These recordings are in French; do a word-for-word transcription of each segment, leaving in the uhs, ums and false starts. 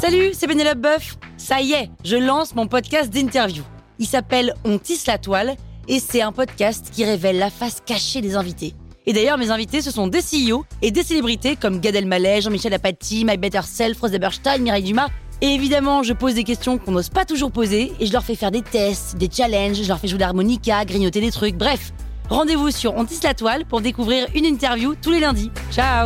Salut, c'est Pénélope Boeuf. Ça y est, je lance mon podcast d'interview. Il s'appelle On tisse la toile et c'est un podcast qui révèle la face cachée des invités. Et d'ailleurs, mes invités, ce sont des C E O et des célébrités comme Gad Elmaleh, Jean-Michel Apathy, My Better Self, Rose Eberstein, Mireille Dumas. Et évidemment, je pose des questions qu'on n'ose pas toujours poser et je leur fais faire des tests, des challenges, je leur fais jouer de l'harmonica, grignoter des trucs, bref. Rendez-vous sur On tisse la toile pour découvrir une interview tous les lundis. Ciao!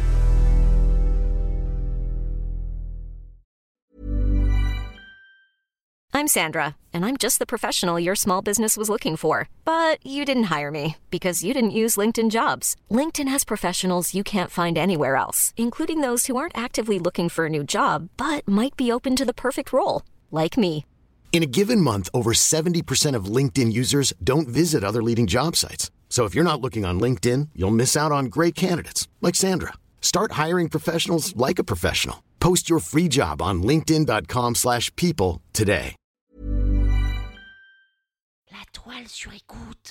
I'm Sandra, and I'm just the professional your small business was looking for. But you didn't hire me because you didn't use LinkedIn Jobs. LinkedIn has professionals you can't find anywhere else, including those who aren't actively looking for a new job, but might be open to the perfect role, like me. In a given month, over seventy percent of LinkedIn users don't visit other leading job sites. So if you're not looking on LinkedIn, you'll miss out on great candidates like Sandra. Start hiring professionals like a professional. Post your free job on linkedin.com slash people today. La toile sur écoute.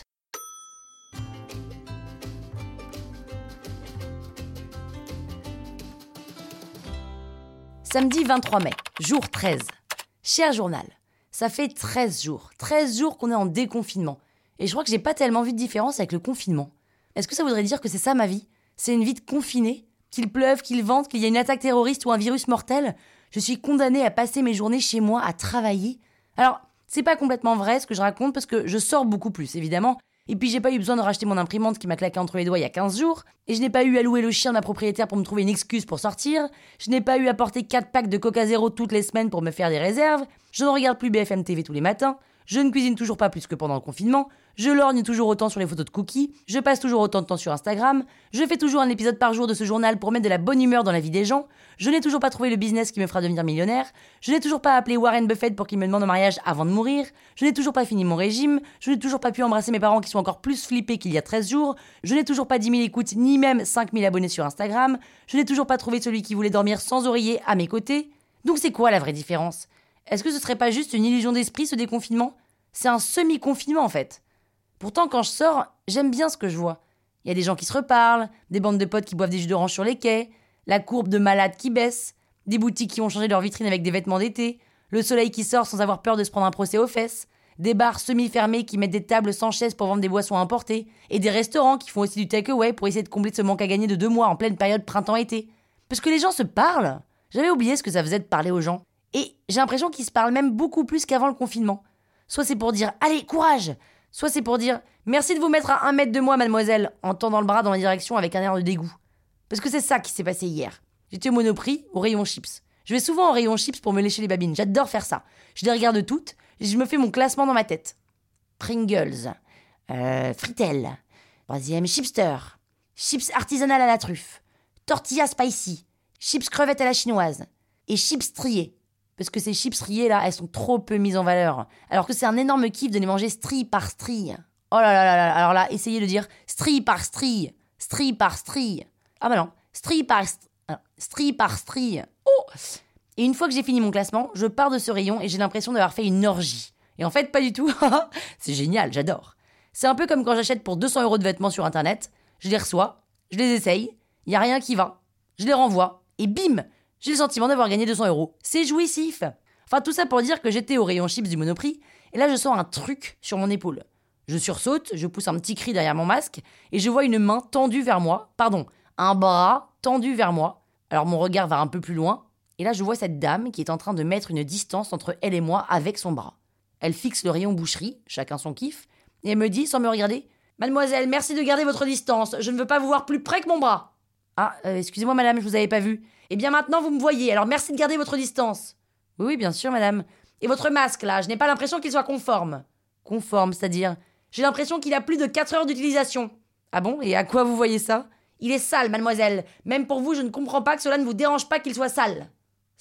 Samedi vingt-trois mai, jour treize. Cher journal, ça fait treize jours. treize jours qu'on est en déconfinement. Et je crois que j'ai pas tellement vu de différence avec le confinement. Est-ce que ça voudrait dire que c'est ça ma vie ? C'est une vie de confiné ? Qu'il pleuve, qu'il vente, qu'il y ait une attaque terroriste ou un virus mortel ? Je suis condamnée à passer mes journées chez moi à travailler. Alors, c'est pas complètement vrai ce que je raconte parce que je sors beaucoup plus, évidemment. Et puis j'ai pas eu besoin de racheter mon imprimante qui m'a claqué entre les doigts il y a quinze jours. Et je n'ai pas eu à louer le chien de ma propriétaire pour me trouver une excuse pour sortir. Je n'ai pas eu à porter quatre packs de Coca Zéro toutes les semaines pour me faire des réserves. Je ne regarde plus B F M T V tous les matins. Je ne cuisine toujours pas plus que pendant le confinement. Je lorgne toujours autant sur les photos de cookies. Je passe toujours autant de temps sur Instagram. Je fais toujours un épisode par jour de ce journal pour mettre de la bonne humeur dans la vie des gens. Je n'ai toujours pas trouvé le business qui me fera devenir millionnaire. Je n'ai toujours pas appelé Warren Buffett pour qu'il me demande en mariage avant de mourir. Je n'ai toujours pas fini mon régime. Je n'ai toujours pas pu embrasser mes parents qui sont encore plus flippés qu'il y a treize jours. Je n'ai toujours pas dix mille écoutes ni même cinq mille abonnés sur Instagram. Je n'ai toujours pas trouvé celui qui voulait dormir sans oreiller à mes côtés. Donc c'est quoi la vraie différence ? Est-ce que ce serait pas juste une illusion d'esprit ce déconfinement ? C'est un semi-confinement en fait. Pourtant, quand je sors, j'aime bien ce que je vois. Il y a des gens qui se reparlent, des bandes de potes qui boivent des jus d'orange sur les quais, la courbe de malades qui baisse, des boutiques qui ont changé leur vitrine avec des vêtements d'été, le soleil qui sort sans avoir peur de se prendre un procès aux fesses, des bars semi-fermés qui mettent des tables sans chaises pour vendre des boissons importées, et des restaurants qui font aussi du take-away pour essayer de combler ce manque à gagner de deux mois en pleine période printemps-été. Parce que les gens se parlent. J'avais oublié ce que ça faisait de parler aux gens. Et j'ai l'impression qu'ils se parlent même beaucoup plus qu'avant le confinement. Soit c'est pour dire « Allez, courage !» Soit c'est pour dire « Merci de vous mettre à un mètre de moi, mademoiselle !» en tendant le bras dans ma direction avec un air de dégoût. Parce que c'est ça qui s'est passé hier. J'étais au Monoprix, au rayon chips. Je vais souvent au rayon chips pour me lécher les babines. J'adore faire ça. Je les regarde toutes et je me fais mon classement dans ma tête. Pringles, euh, Fritel, troisième Chipster, chips artisanal à la truffe, tortilla spicy, chips crevettes à la chinoise et chips striés. Parce que ces chips rillées là, elles sont trop peu mises en valeur. Alors que c'est un énorme kiff de les manger strie par strie. Oh là là là là, alors là, essayez de dire strie par strie, strie par strie. Ah bah non, strie par strie, strie par strie. Oh! Et une fois que j'ai fini mon classement, je pars de ce rayon et j'ai l'impression d'avoir fait une orgie. Et en fait, pas du tout. C'est génial, j'adore. C'est un peu comme quand j'achète pour deux cents euros de vêtements sur internet. Je les reçois, je les essaye, il n'y a rien qui va. Je les renvoie et bim! J'ai le sentiment d'avoir gagné deux cents euros. C'est jouissif. Enfin, tout ça pour dire que j'étais au rayon chips du Monoprix, et là je sens un truc sur mon épaule. Je sursaute, je pousse un petit cri derrière mon masque, et je vois une main tendue vers moi, pardon, un bras tendu vers moi. Alors mon regard va un peu plus loin, et là je vois cette dame qui est en train de mettre une distance entre elle et moi avec son bras. Elle fixe le rayon boucherie, chacun son kiff, et elle me dit, sans me regarder, « Mademoiselle, merci de garder votre distance, je ne veux pas vous voir plus près que mon bras. » Ah, euh, excusez-moi madame, je vous avais pas vu. Eh bien maintenant vous me voyez, alors merci de garder votre distance. Oui, oui, bien sûr madame. Et votre masque là, je n'ai pas l'impression qu'il soit conforme. Conforme, c'est-à-dire, j'ai l'impression qu'il a plus de quatre heures d'utilisation. Ah bon, et à quoi vous voyez ça ? Il est sale, mademoiselle. Même pour vous, je ne comprends pas que cela ne vous dérange pas qu'il soit sale. Sale ?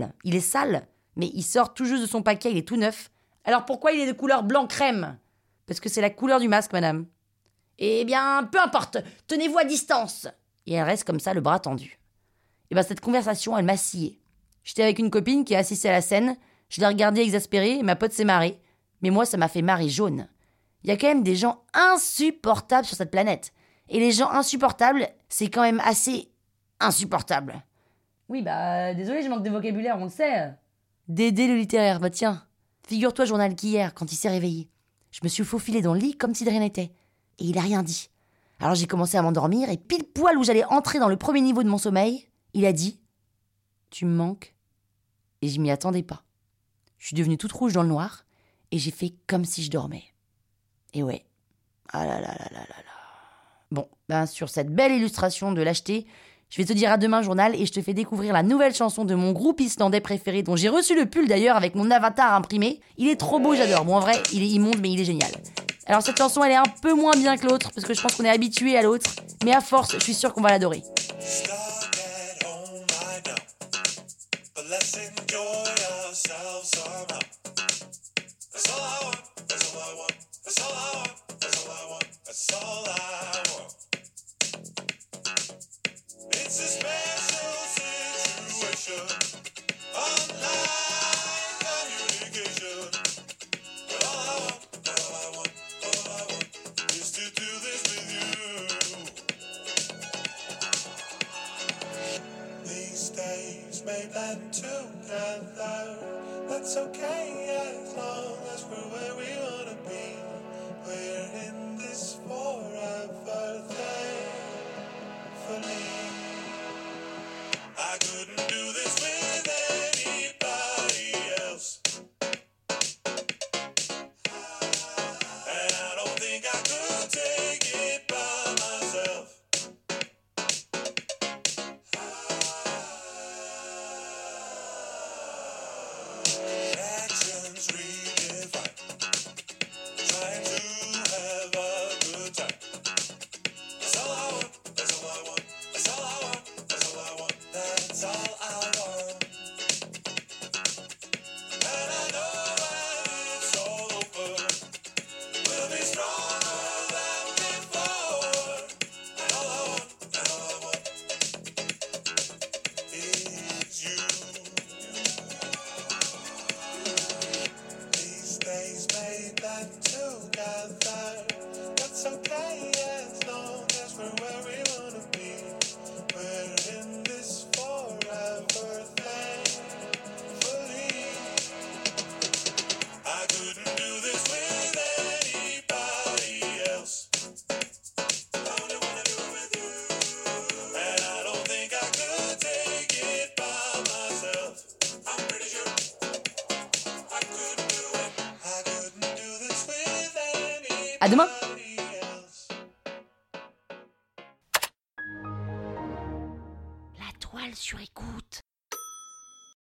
Il est sale ? Mais il sort tout juste de son paquet, il est tout neuf. Alors pourquoi il est de couleur blanc crème ? Parce que c'est la couleur du masque, madame. Eh bien, peu importe, tenez-vous à distance. Et elle reste comme ça, le bras tendu. Et bien cette conversation, elle m'a scié. J'étais avec une copine qui est assise à la scène, je l'ai regardée exaspérée, et ma pote s'est marrée. Mais moi, ça m'a fait marrer jaune. Il y a quand même des gens insupportables sur cette planète. Et les gens insupportables, c'est quand même assez insupportable. Oui, bah, désolé, je manque de vocabulaire, on le sait. Dédé le littéraire, bah tiens. Figure-toi, journal, qu'hier, quand il s'est réveillé, je me suis faufilée dans le lit comme si de rien n'était. Et il a rien dit. Alors j'ai commencé à m'endormir et pile poil où j'allais entrer dans le premier niveau de mon sommeil, il a dit « Tu me manques ?» Et je m'y attendais pas. Je suis devenue toute rouge dans le noir et j'ai fait comme si je dormais. Et ouais. Ah là là là là là là. Bon, ben sur cette belle illustration de lâcheté, je vais te dire à demain, journal, et je te fais découvrir la nouvelle chanson de mon groupe islandais préféré, dont j'ai reçu le pull d'ailleurs avec mon avatar imprimé. Il est trop beau, j'adore. Bon, en vrai, il est immonde, mais il est génial. Alors cette chanson, elle est un peu moins bien que l'autre, parce que je pense qu'on est habitué à l'autre, mais à force, je suis sûre qu'on va l'adorer. May blend together. That's okay as long as we're where we wanna be. We're in this forever thing. For me, I couldn't do this with anybody else, and I don't think I could take it by myself. À demain!